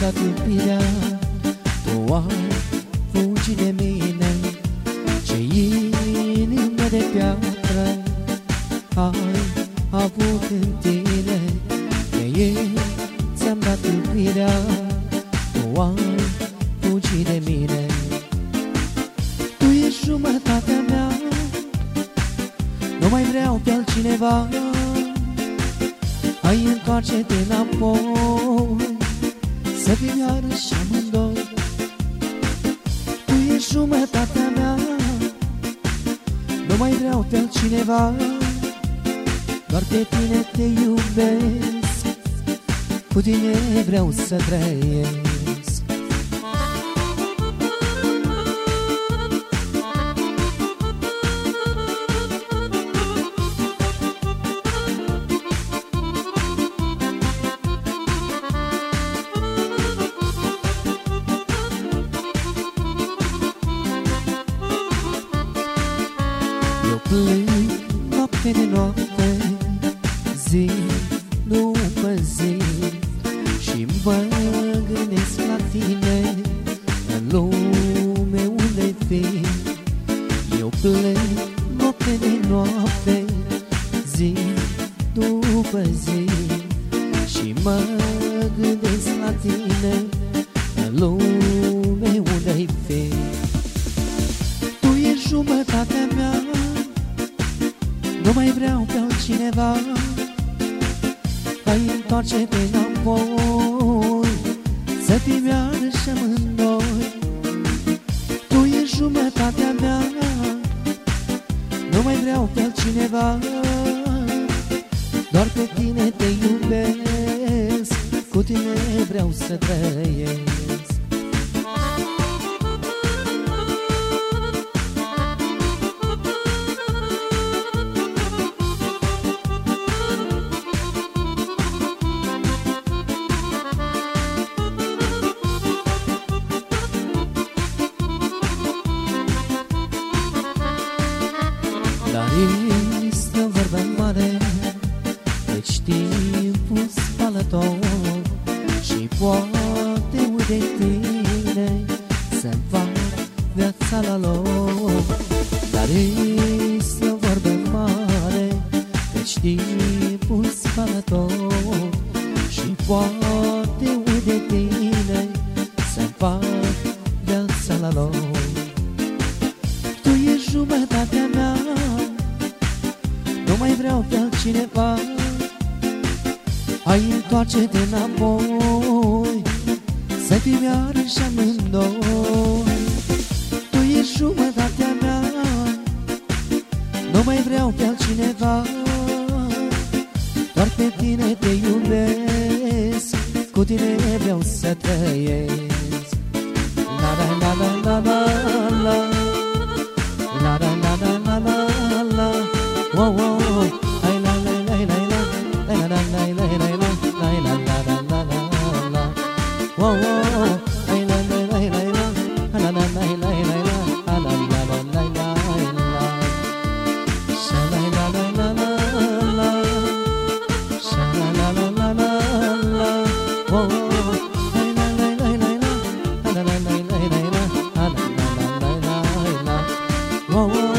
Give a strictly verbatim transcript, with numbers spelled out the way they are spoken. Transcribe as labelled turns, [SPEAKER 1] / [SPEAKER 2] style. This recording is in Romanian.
[SPEAKER 1] dat iubirea, tu ai fugit de mine. Ce inimă de piatră ai avut în tine, de ei ți-am dat iubirea, tu ai fugit de mine. Tu ești jumătatea mea, nu mai vreau pe altcineva. Hai, întoarce-te înapoi, să fim iarăși amândoi. Tu ești jumătatea mea, nu mai vreau pe altcineva. Doar pe tine te iubesc, cu tine vreau să trăiesc. Plâng noapte de noapte, zi după zi, și mă gândesc la tine, în lume unde fii. Eu plâng noapte de noapte, zi după zi, și mă gândesc la tine, în lume unde fii. Tu ești jumătatea mea, nu mai vreau pe altcineva. Hai, întoarce-te înapoi, să fim iarăși amândoi. Tu ești jumătatea mea, nu mai vreau pe altcineva. Doar pe tine te iubesc, cu tine vreau să trăiesc. Dar este o vorbă mare, deci timpul spală tot, și poate uite tine să-mi fac viața la loc. Dar este o vorbă mare, deci timpul spală tot, și poate uite tine să-mi fac viața la loc. Tu ești jumătatea mea, nu mai vreau pe altcineva. Hai, întoarce-te înapoi, să fim iarăși amândoi. Tu ești jumătatea mea, nu mai vreau pe altcineva. Doar pe tine te iubesc, cu tine vreau să trăiesc. La la la la la la, la la la la la la la, wow wow, ay la la la la la, la la la la la la, la la la la la la, wow wow, ay la la la la la, la la la la la la, la la la la la la, sha la la la la la, sha la la la la la, wow wow, ay la la la la la, la la la la la, la la la la la, wow wow.